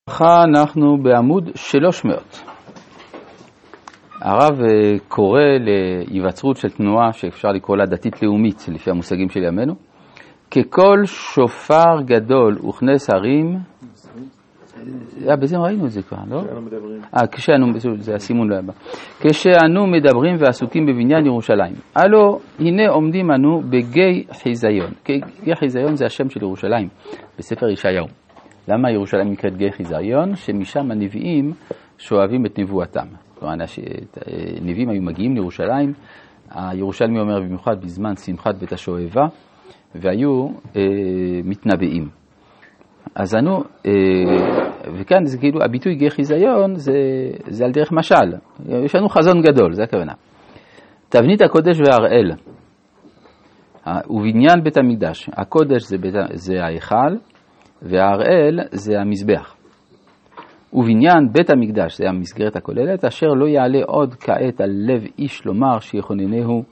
אנחנו בעמוד 300. הרב קורא להיווצרות של תנועה שאפשר לקרוא לה דתית לאומית לפי המושגים של ימינו. ככל שופר גדול וכנס הרים, בזה ראינו את זה כבר, לא? זה הסימון לא הבא. כשאנו מדברים ועסוקים בבניין ירושלים, הלו הנה עומדים אנו בגיא חיזיון. גיא חיזיון זה השם של ירושלים בספר ישעיהו. למה ירושלים נקראת גיא חיזיון? שמשם הנביאים שואבים את נבואתם. כלומר, נביאים היו מגיעים לירושלים, הירושלמי אומר במיוחד בזמן שמחת בית השואבה, והיו מתנבאים. אז אנו, וכאן זה כאילו, הביטוי גיא חיזיון זה על דרך משל. יש לנו חזון גדול, זה הכוונה. תבנית הקודש והראל, ובניין בית המקדש. הקודש זה ההיכל, והראל זה המזבח. ובניין בית המקדש, זה המסגרת הכוללת, אשר לא יעלה עוד כעת על לב איש לומר שיכוננוהו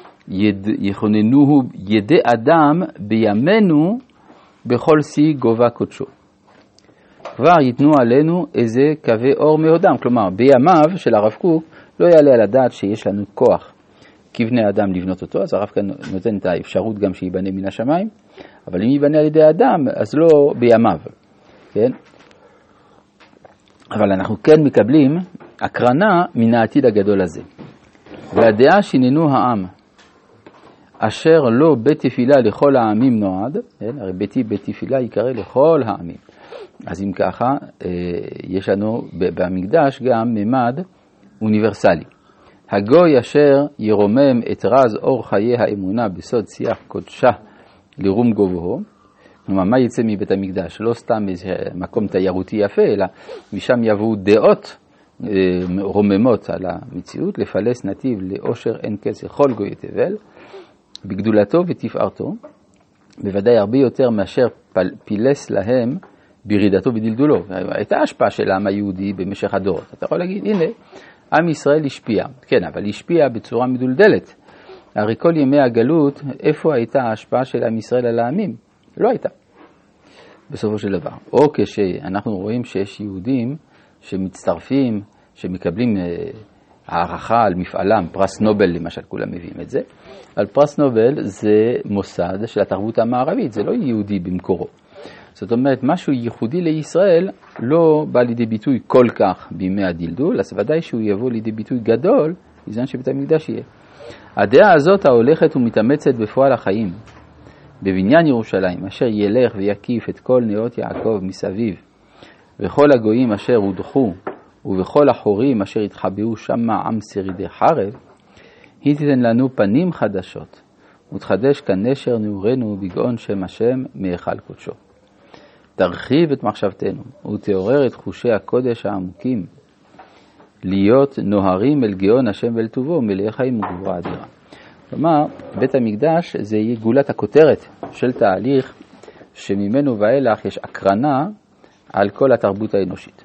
ידי אדם בימינו בכל שיא גובה קודשו. כבר ייתנו עלינו איזה קווי אור מאודם, כלומר בימיו של הרב קוק לא יעלה על הדעת שיש לנו כוח כבני אדם לבנות אותו, אז הרב כאן נותן את האפשרות גם שיבנה מן השמיים, אבל אם ייבנה על ידי אדם, אז לא בימיו, כן? אבל אנחנו כן מקבלים הקרנה מן העתיד הגדול הזה. והדעה שיננו העם, אשר לא בית תפילה לכל העמים נועד, כן? הרי בית תפילה יקרא לכל העמים. אז אם ככה, יש לנו במקדש גם ממד אוניברסלי. הגוי אשר ירומם את רז אור חיי האמונה בסוד שיח קודשה לרום גובהו, כלומר, מה יצא מבית המקדש? לא סתם איזה מקום תיירותי יפה, אלא משם יבואו דעות רוממות על המציאות, לפלס נתיב לאושר אין קץ לכל גוי תבל, בגדולתו ותפארתו, בוודאי הרבה יותר מאשר פילס להם בירידתו בדלדולו. הייתה השפעה של העם היהודי במשך הדורות. אתה יכול להגיד, הנה, עם ישראל השפיע. כן, אבל השפיע בצורה מדולדלת. הרי כל ימי הגלות, איפה הייתה ההשפעה של עם ישראל על העמים? לא הייתה. בסופו של דבר. או כשאנחנו רואים שיש יהודים שמצטרפים, שמקבלים הערכה על מפעלם, פרס נובל למשל, כולם מביאים את זה. על פרס נובל זה מוסד של התרבות המערבית, זה לא יהודי במקורו. זאת אומרת, משהו ייחודי לישראל לא בא לידי ביטוי כל כך בימי הדלדול, אז ודאי שהוא יבוא לידי ביטוי גדול, בזמן שבית המקדש יהיה. הדעה הזאת ההולכת ומתאמצת בפועל החיים, בבניין ירושלים, אשר ילך ויקיף את כל נאות יעקב מסביב, וכל הגויים אשר הודחו, ובכל החורים אשר התחבאו שמה עם שרידי חרב, היא תיתן לנו פנים חדשות, ותחדש כנשר נעורנו בגאון שם השם מהיכל קודשו. תרחיב את מחשבתנו, ותעורר את חושי הקודש העמוקים, להיות נוהרים אל גאון השם ואל טובו, מלאי חיים וגבורה אדירה. כלומר, בית המקדש זה יהיה גולת הכותרת של תהליך שממנו ואילך יש הקרנה על כל התרבות האנושית.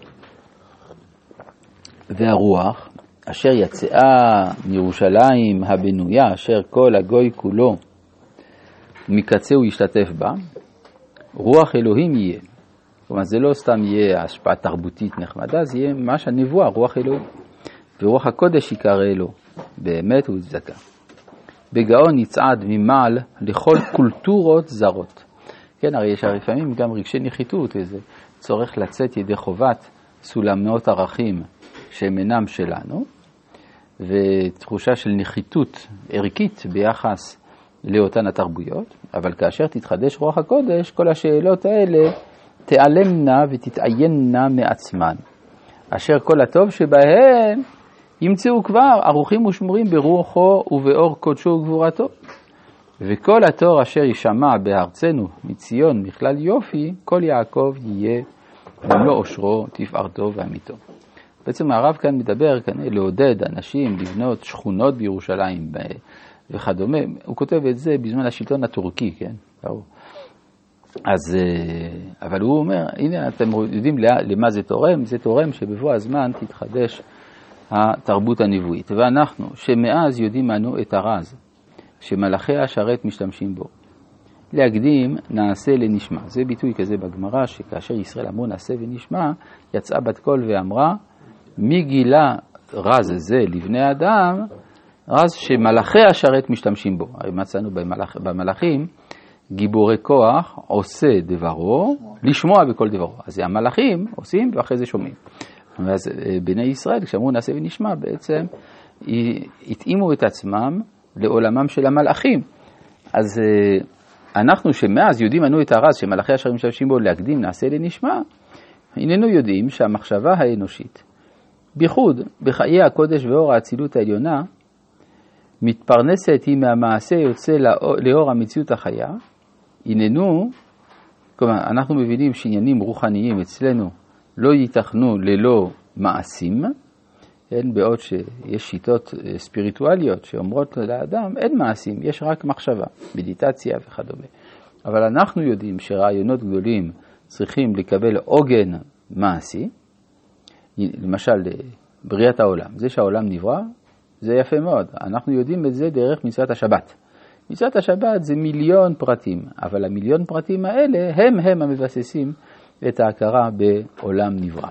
והרוח אשר יצאה מירושלים הבנויה, אשר כל הגוי כולו מקצהו ישתתף בה, רוח אלוהים יהיה. כלומר, זה לא סתם יהיה השפעה תרבותית נחמדה, זה יהיה ממש הנבואה, רוח אלוהים. ורוח הקודש יקרא אלו, באמת הוא צדקה. בגאון יצעד ממעל לכל קולטורות זרות. כן, הרי יש לפעמים גם רגשי נחיתות, איזה צורך לצאת ידי חובת סולמות ערכים שהם אינם שלנו, ותחושה של נחיתות ערכית ביחס לאותן התרבויות, אבל כאשר תתחדש רוח הקודש, כל השאלות האלה תיעלמנה ותתעייננה מעצמן, אשר כל הטוב שבהן ימצאו כבר ערוכים ושמורים ברוחו ובאור קודשו וגבורתו. וכל התור אשר ישמע בארצנו מציון מכלל יופי, כל יעקב יהיה במלוא אושרו, תפארתו ואמיתו. בעצם הרב כאן מדבר כאן לעודד אנשים לבנות שכונות בירושלים וכדומה. הוא כותב את זה בזמן השלטון הטורקי, כן? אז, אבל הוא אומר, הנה אתם יודעים למה זה תורם? זה תורם שבבוא הזמן תתחדש התרבות הנבואית. ואנחנו, שמאז יודעים אנו את הרז, שמלאכי השרת משתמשים בו, להקדים נעשה לנשמע. זה ביטוי כזה בגמרא, שכאשר ישראל אמרו נעשה ונשמע, יצאה בת קול ואמרה, מי גילה רז זה לבני אדם, רז שמלאכי השרת משתמשים בו. הרי מצאנו במלאכים, גיבורי כוח עושה דברו, לשמוע בכל דברו. אז המלאכים עושים ואחרי זה שומעים. ואז בני ישראל, כשאמרו נעשה ונשמע, בעצם התאימו את עצמם לעולמם של המלאכים. אז אנחנו שמאז יודעים אנו את הרז שמלאכי השרת משתמשים בו להקדים נעשה לנשמע, הננו יודעים שהמחשבה האנושית, בייחוד בחיי הקודש ואור האצילות העליונה, מתפרנסת היא מהמעשה יוצא לאור המציאות החיה. הננו, כלומר, אנחנו מבינים שעניינים רוחניים אצלנו לא ייתכנו ללא מעשים, בעוד שיש שיטות ספיריטואליות שאומרות לאדם, אין מעשים, יש רק מחשבה, מדיטציה וכדומה. אבל אנחנו יודעים שרעיונות גדולים צריכים לקבל עוגן מעשי, למשל בריאת העולם. זה שהעולם נברא, זה יפה מאוד. אנחנו יודעים את זה דרך מצוות השבת. מצוות השבת זה מיליון פרטים, אבל המיליון פרטים האלה הם המבססים את ההכרה בעולם נברא.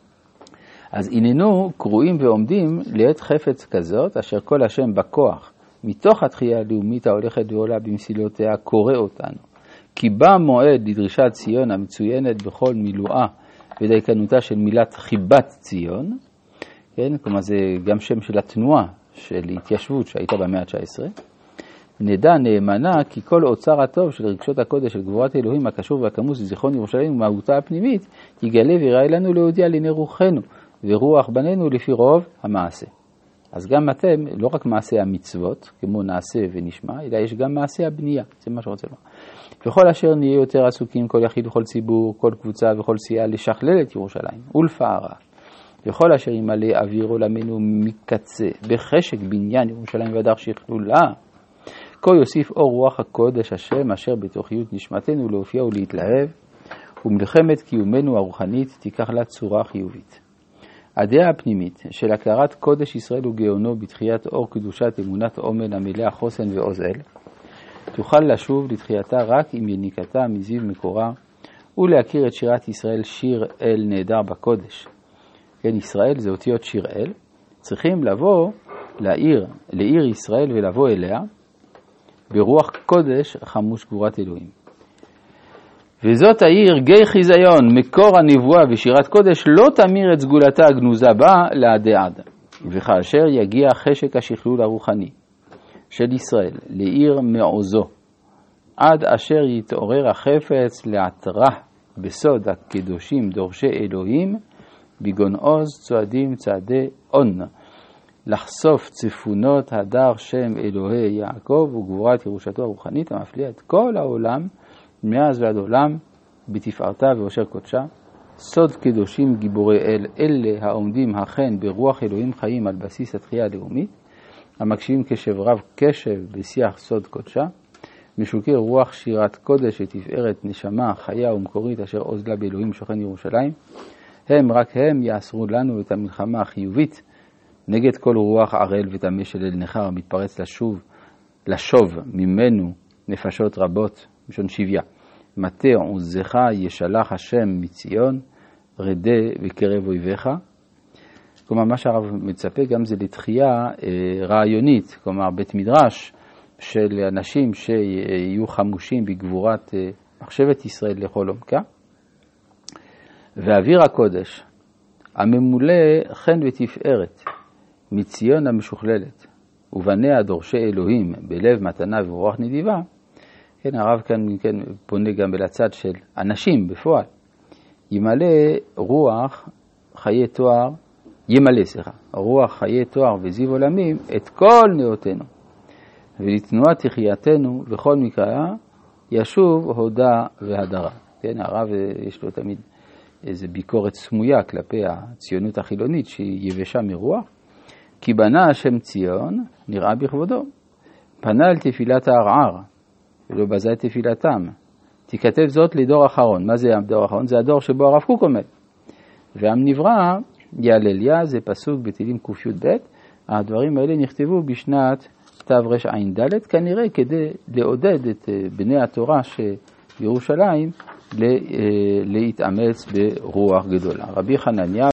אז הננו קרואים ועומדים לעת חפץ כזאת, אשר כל השם בכוח, מתוך התחייה הלאומית ההולכת ועולה במסילותיה, קורא אותנו. כי בא מועד לדרישת ציון המצוינת בכל מילואה ודייקנותה של מילת חיבת ציון, כן? כלומר זה גם שם של התנועה של התיישבות שהייתה במאה ה-19, נדע נאמנה כי כל אוצר הטוב של רגשות הקודש של גבורת אלוהים הקשור והכמוס לזיכרון ירושלים ומהותה הפנימית, יגלה ויראה לנו להודיע לעיני רוחנו ורוח בנינו לפי רוב המעשה. אז גם אתם, לא רק מעשה המצוות, כמו נעשה ונשמע, אלא יש גם מעשה הבנייה, זה מה שרוצה לומר. וכל אשר נהיה יותר עסוקים, כל יחיד וכל ציבור, כל קבוצה וכל סיעה, לשכלל את ירושלים ולפארה. וכל אשר ימלא אוויר עולמנו מקצה, בחשק בניין ירושלים והדר שכלולה, כה יוסיף אור רוח הקודש השם, אשר בתוכיות נשמתנו להופיע ולהתלהב, ומלחמת קיומנו הרוחנית תיקח לה צורה חיובית. הדעה הפנימית של הכרת קודש ישראל וגאונו בתחיית אור קדושת אמונת אומן המלאה חוסן ועוזל, תוכל לשוב לתחייתה רק עם יניקתה מזיו מקורה, ולהכיר את שירת ישראל שיר אל נהדר בקודש. כן, ישראל זה אותיות שיר אל, צריכים לבוא לעיר ישראל ולבוא אליה, ברוח קודש חמוש גבורת אלוהים. וזאת העיר גיא חיזיון, מקור הנבואה ושירת קודש, לא תמיר את סגולתה הגנוזה בה לעדי עד. וכאשר יגיע חשק השכלול הרוחני של ישראל לעיר מעוזו, עד אשר יתעורר החפץ לעטרה בסוד הקדושים דורשי אלוהים, בגון עוז צועדים צעדי און, לחשוף צפונות הדר שם אלוהי יעקב וגבורת ירושתו הרוחנית המפליאה את כל העולם מאז ועד עולם בתפארתה ואושר קודשה. סוד קדושים גיבורי אל, אלה העומדים החן ברוח אלוהים חיים על בסיס התחייה הלאומית, המקשיבים קשב רב קשב בשיח סוד קודשה, משוקי רוח שירת קודש לתפארת נשמה חיה ומקורית אשר עוז לה באלוהים שוכן ירושלים. רק הם יאסרו לנו את המלחמה החיובית נגד כל רוח ערל וטמא של אל נחר המתפרץ לשוב ממנו נפשות רבות משון שוויה. מטה עוזך ישלח השם מציון, רדה וקרב אויביך. כלומר, מה שהרב מצפה גם זה לתחייה רעיונית, כלומר בית מדרש של אנשים שיהיו חמושים בגבורת מחשבת ישראל לכל עומקה. ואוויר הקודש הממולא חן ותפארת מציון המשוכללת ובניה דורשי אלוהים בלב מתנה ורוח נדיבה, כן, הרב כאן כן, פונה גם בלצד של אנשים בפועל, ימלא רוח חיי תואר, רוח חיי תואר וזיו עולמים את כל נאותנו, ולתנועת תחייתנו וכל מקרא ישוב הודה והדרה. כן, הרב יש לו תמיד איזו ביקורת סמויה כלפי הציונות החילונית שהיא יבשה מרוח, כי בנה השם ציון נראה בכבודו, פנה על תפילת הערער ולא בזה את תפילתם. תיכתב זאת לדור אחרון. מה זה הדור האחרון? זה הדור שבו הרב קוק עומד. ועם נברא יעלליה, זה פסוק בתהילים ק"ב. הדברים האלה נכתבו בשנת תרע"ד, כנראה כדי לעודד את בני התורה שירושלים להתאמץ ברוח גדולה. רבי חנניה